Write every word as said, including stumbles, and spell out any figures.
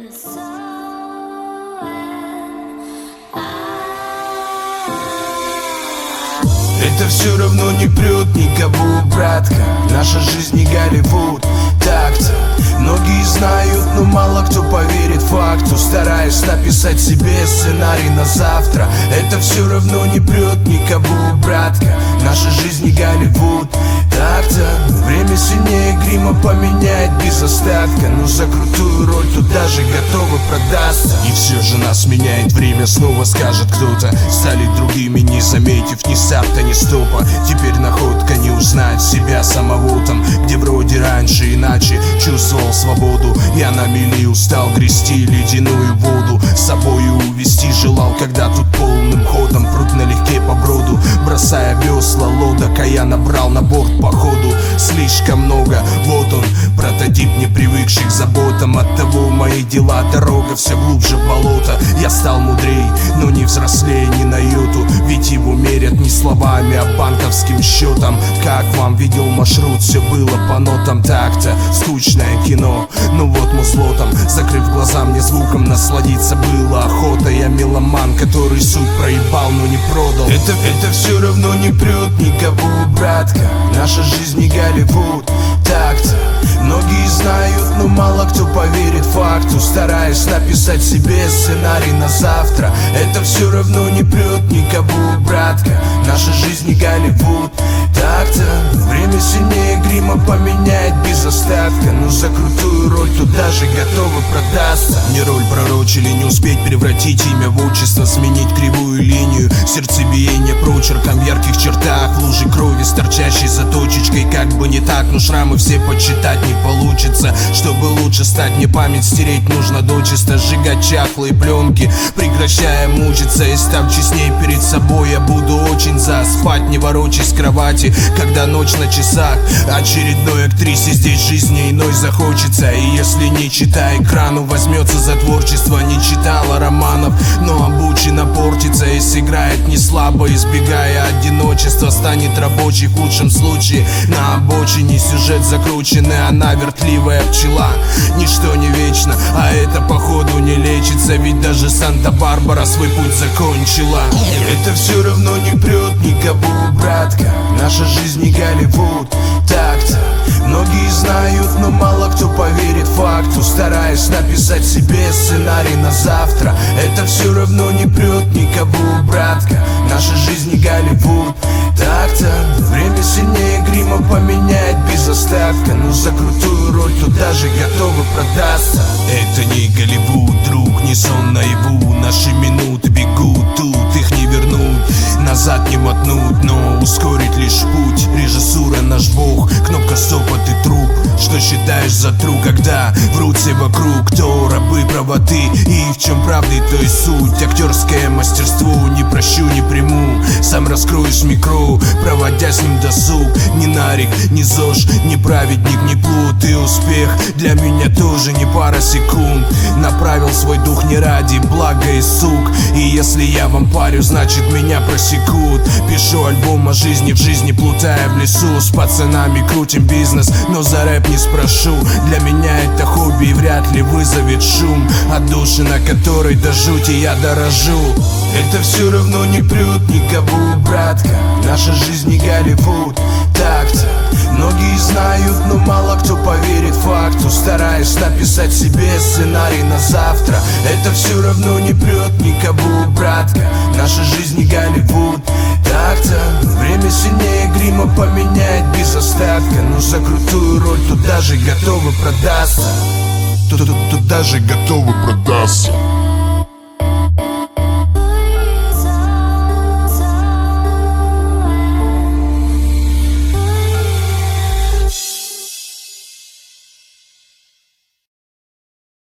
Это все равно не прет никого, братка. Наша жизнь не Голливуд, так-то. Многие знают, но мало кто поверит факту. Стараюсь написать себе сценарий на завтра. Это все равно не прет никого, братка. Наша жизнь не Голливуд, так-то. Время сильнее грима поменяет без остатка. Но за крутую роль тут даже готовы продаться. И все же нас меняет время, снова скажет кто-то. Стали другими, не заметив ни старта, ни стопа. Теперь находка не узнать себя самого там, где вроде раньше иначе чувствовал свободу. Я на мели устал грести ледяную воду. С собою увести желал, когда тут полным ходом пруд налегке по броду. Бросая весла лодок, а я набрал на борт походу слишком много. Вот он, прототип не привыкший к заботам. Оттого мои дела дорога все глубже в болото. Я стал мудрей, но не взрослее ни на йоту. Ведь его мерят не словами, а банковским счетом. Как вам видел маршрут, все было по нотам. Так-то скучное кино, ну вот музло там. Закрыв глаза, мне звуком насладиться было охота. Я меломан, который суть проебал, но не продал. Это, это все равно не прет никого, братка. Наша жизнь не Голливуд, так-то. Многие знают, но мало кто поверит факту. Стараюсь написать себе сценарий на завтра. Это все равно не прет никого, братка. Наша жизнь не Голливуд, так-то. Время сильнее грима поменяет без остатка. Но за крутую роль тут даже готовы продаться. Мне роль пророчили не успеть превратить имя в отчество, сменить кривую линию сердцебиение прочерком в ярких чертах. В луже крови с торчащей за точечкой. Как бы не так, но шрамы все почитать не получится. Чтобы лучше стать, мне память стереть нужно дочисто. Сжигать чахлые пленки, прекращая мучиться. И став честней перед собой, я буду очень за. Спать не ворочаясь с кровати, когда ночь на часах. Очередной актрисе здесь жизни иной захочется. И если не читая экрану, возьмется за творчество. Не читала романов, но обучена портится. И сыграет не слабо, избегая одиночества. Станет рабочей в худшем случае. На обочине сюжет закрученный, она вертливая пчела. Ничто не вечно, а это походу не лечится. Ведь даже Санта-Барбара свой путь закончила. Это все равно не прет никого, братка. Наша жизнь не Голливуд, так-то. Многие знают, но мало кто поверит факту. Стараюсь написать себе сценарий на завтра. Это все равно не прет никого, братка. Наша жизнь не Голливуд, так-то. Время сильнее грима поменяет без остатка. Но за крутую роль тут даже готовы продаться. Это не Голливуд, друг, не сон наяву. Наши минуты бегут, тут их не вернуть. Назад не мотнуть, но ускорить лишь путь. Режиссура наш бог, кнопка стопа, ты труп. Что считаешь за true, когда врут все вокруг? Кто рабы правоты и в чем правды, то и суть. Актерское мастерство не прощу, не приму. Сам раскроешь микро, проводя с ним досуг. Ни нарик, ни зож, ни праведник, ни плут. И успех для меня тоже не пара секунд. Направил свой дух не ради блага и сук. И если я вам парю, значит меня просекут. Пишу альбом о жизни в жизни, плутая в лесу. С пацанами крутим бизнес, но за рэп не спрошу. Для меня это хобби и вряд ли вызовет шум. Отдушина, которой до жути я дорожу. Это все равно не прет никого, братка. Наша жизнь не Голливуд, так-то. Многие знают, но мало кто поверит факту. Стараюсь написать себе сценарий на завтра. Это все равно не прет никого, братка. Наша жизнь не Голливуд, так-то. Время сильнее грима поменяет без остатка. Но за крутую роль тут даже готовы продаться. Тут, тут, тут даже готовы продаться.